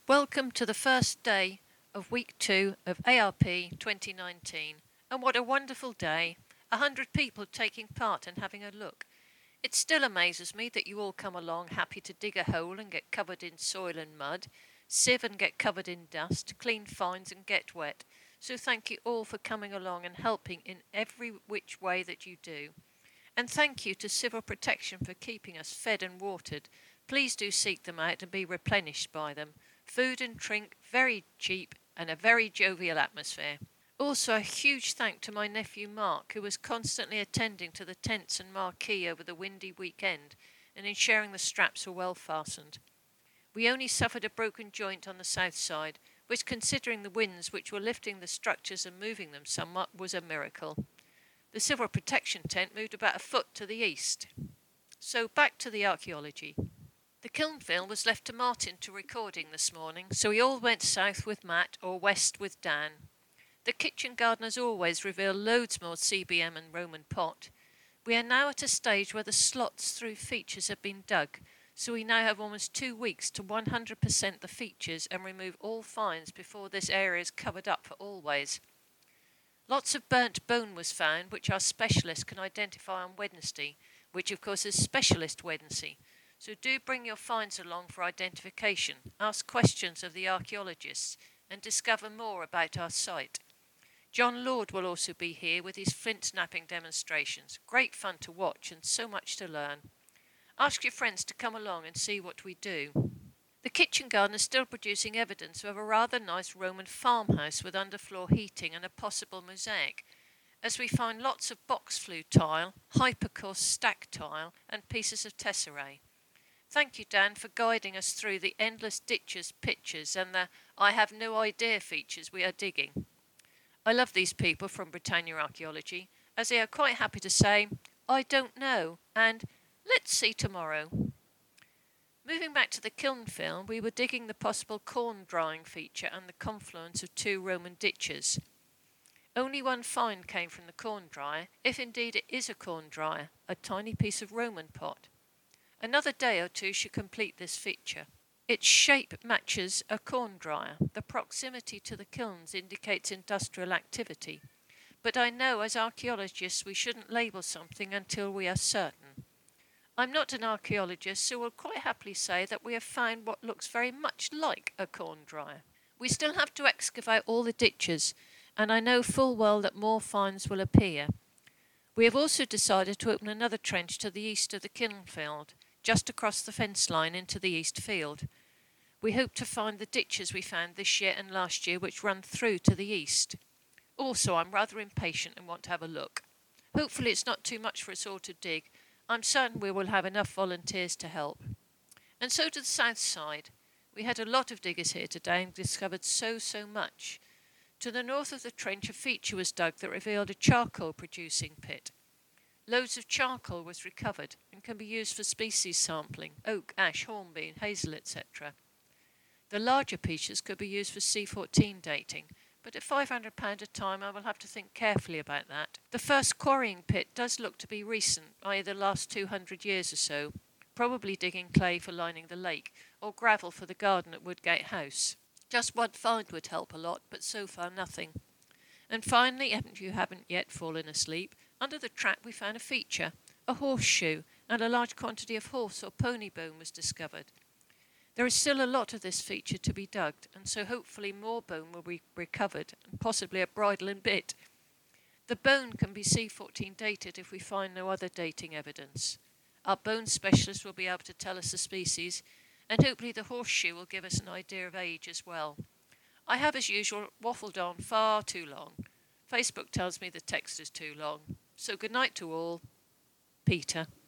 Welcome to the first day of week 2 of ARP 2019. And what a wonderful day. 100 people taking part and having a look. It still amazes me that you all come along happy to dig a hole and get covered in soil and mud, sieve and get covered in dust, clean finds and get wet. So thank you all for coming along and helping in every which way that you do. And thank you to Civil Protection for keeping us fed and watered. Please do seek them out and be replenished by them. Food and drink very cheap and a very jovial atmosphere. Also a huge thank to my nephew Mark, who was constantly attending to the tents and marquee over the windy weekend and ensuring the straps were well fastened. We only suffered a broken joint on the south side, which, considering the winds which were lifting the structures and moving them somewhat, was a miracle. The Civil Protection tent moved about a foot to the east. So back to the archaeology. The Kilnfield was left to Martin to recording this morning, so we all went south with Matt or west with Dan. The kitchen garden as always revealed loads more CBM and Roman pot. We are now at a stage where the slots through features have been dug, so we now have almost 2 weeks to 100% the features and remove all finds before this area is covered up for always. Lots of burnt bone was found, which our specialist can identify on Wednesday, which of course is Specialist Wednesday. So do bring your finds along for identification, ask questions of the archaeologists, and discover more about our site. John Lord will also be here with his flint snapping demonstrations. Great fun to watch and so much to learn. Ask your friends to come along and see what we do. The kitchen garden is still producing evidence of a rather nice Roman farmhouse with underfloor heating and a possible mosaic, as we find lots of box flue tile, hypercoarse stack tile, and pieces of tesserae. Thank you, Dan, for guiding us through the endless ditches, pitches, and the I have no idea features we are digging. I love these people from Britannia Archaeology, as they are quite happy to say, I don't know, and let's see tomorrow. Moving back to the Kilnfield, we were digging the possible corn drying feature and the confluence of 2 Roman ditches. Only one find came from the corn dryer, if indeed it is a corn dryer, a tiny piece of Roman pot. Another day or 2 should complete this feature. Its shape matches a corn dryer. The proximity to the kilns indicates industrial activity. But I know as archaeologists we shouldn't label something until we are certain. I'm not an archaeologist, so will quite happily say that we have found what looks very much like a corn dryer. We still have to excavate all the ditches, and I know full well that more finds will appear. We have also decided to open another trench to the east of the Kilnfield, just across the fence line into the east field. We hope to find the ditches we found this year and last year which run through to the east. Also, I'm rather impatient and want to have a look. Hopefully it's not too much for us all to dig. I'm certain we will have enough volunteers to help. And so to the south side. We had a lot of diggers here today and discovered so much. To the north of the trench a feature was dug that revealed a charcoal producing pit. Loads of charcoal was recovered and can be used for species sampling, oak, ash, hornbeam, hazel, etc. The larger pieces could be used for C14 dating, but at £500 a time I will have to think carefully about that. The first quarrying pit does look to be recent, i.e. the last 200 years or so, probably digging clay for lining the lake, or gravel for the garden at Woodgate House. Just one find would help a lot, but so far nothing. And finally, if you haven't yet fallen asleep, under the trap we found a feature, a horseshoe, and a large quantity of horse or pony bone was discovered. There is still a lot of this feature to be dug, and so hopefully more bone will be recovered, and possibly a bridle and bit. The bone can be C14 dated if we find no other dating evidence. Our bone specialist will be able to tell us the species, and hopefully the horseshoe will give us an idea of age as well. I have, as usual, waffled on far too long. Facebook tells me the text is too long. So good night to all. Peter.